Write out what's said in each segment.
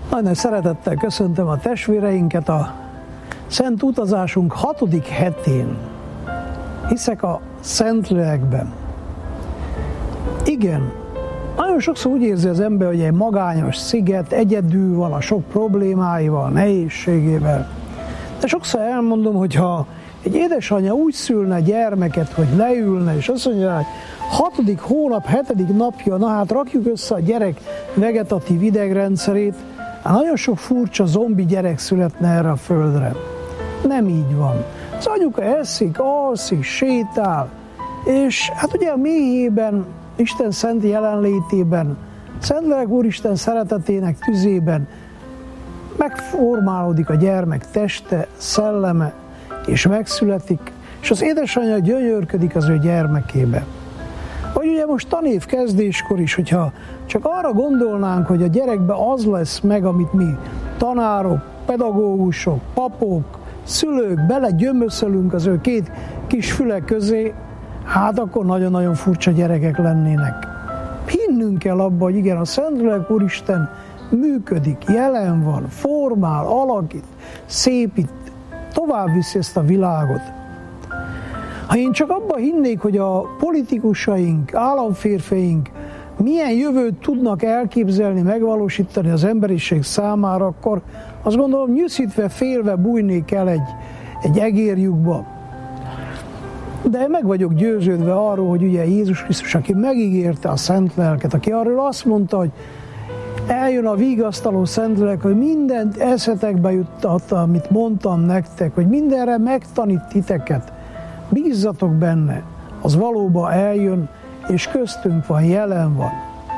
Nagyon szeretettel köszöntöm a testvéreinket a szent utazásunk 6. hetén. Hiszek a Szentlélekben. Igen, nagyon sokszor úgy érzi az ember, hogy egy magányos sziget, egyedül van a sok problémáival, nehézségével. De sokszor elmondom, hogy ha egy édesanyja úgy szülne gyermeket, hogy leülne, és azt mondja, hogy 6. hónap, 7. napja, na hát rakjuk össze a gyerek vegetatív idegrendszerét, hát nagyon sok furcsa zombi gyerek születne erre a földre. Nem így van. Az anyuka eszik, alszik, sétál, és hát ugye a mélyében, Isten szent jelenlétében, Szentlélek Úristen szeretetének tüzében megformálódik a gyermek teste, szelleme, és megszületik, és az édesanyja gyönyörködik az ő gyermekébe. Vagy ugye most tanév kezdéskor is, hogyha csak arra gondolnánk, hogy a gyerekbe az lesz meg, amit mi tanárok, pedagógusok, papok, szülők belegyömöszölünk az ő két kis füle közé, hát akkor nagyon-nagyon furcsa gyerekek lennének. Hinnünk kell abba, hogy igen, a Szentlélek Úristen működik, jelen van, formál, alakít, szépít, tovább viszi ezt a világot. Ha én csak abba hinnék, hogy a politikusaink, államférfeink milyen jövőt tudnak elképzelni, megvalósítani az emberiség számára, akkor azt gondolom nyűszítve, félve bújnék el egy egérlyukba. De meg vagyok győződve arról, hogy ugye Jézus Krisztus, aki megígérte a Szent Lelket, aki arról azt mondta, hogy eljön a vigasztaló Szentlélek, hogy mindent eszetekbe juttatta, amit mondtam nektek, hogy mindenre megtanít titeket. Bízzatok benne, az valóban eljön, és köztünk van, jelen van.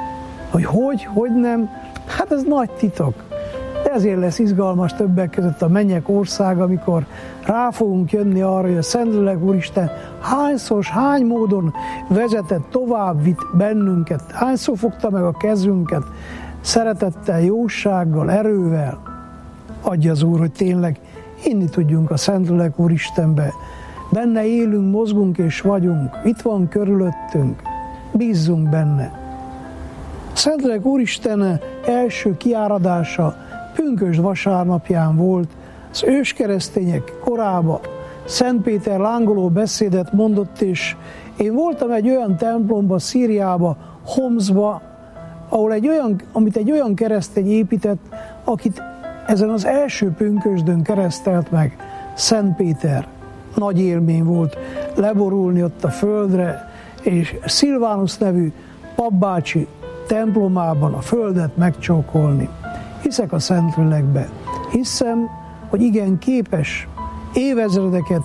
Hogy nem? Hát ez nagy titok. De ezért lesz izgalmas többek között a mennyek ország, amikor rá fogunk jönni arra, hogy a Szentlélek Úristen hányszor, hány módon vezetett, tovább vitt bennünket, hányszor fogta meg a kezünket, szeretettel, jósággal, erővel. Adja az Úr, hogy tényleg hinni tudjunk a Szentlélek Úristenbe. Benne élünk, mozgunk és vagyunk, itt van körülöttünk, bízzunk benne. A Szentlélek Úristen első kiáradása pünkösd vasárnapján volt, az őskeresztények korában Szent Péter lángoló beszédet mondott, és én voltam egy olyan templomba, Szíriába, Homszba, ahol amit egy olyan keresztény épített, akit ezen az első pünkösdön keresztelt meg Szent Péter. Nagy élmény volt leborulni ott a földre, és Szilvánusz nevű papbácsi templomában a földet megcsókolni. Hiszek a Szentlélekbe. Hiszem, hogy igen képes évezredeket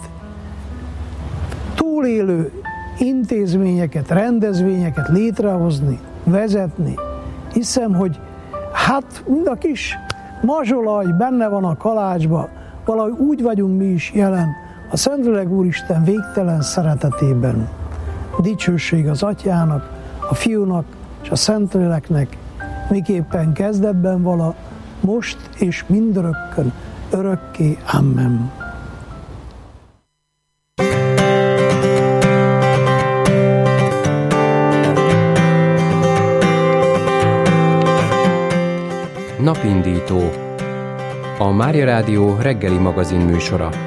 túlélő intézményeket, rendezvényeket létrehozni, vezetni. Hiszem, hogy hát mind a kis mazsolaj benne van a kalácsba, valahogy úgy vagyunk mi is jelen a Szentlélek Úristen végtelen szeretetében. Dicsőség az Atyának, a Fiúnak és a Szentléleknek, miképpen kezdetben vala, most és mindörökkön, örökké. Amen. Napindító. A Mária Rádió reggeli magazin műsora.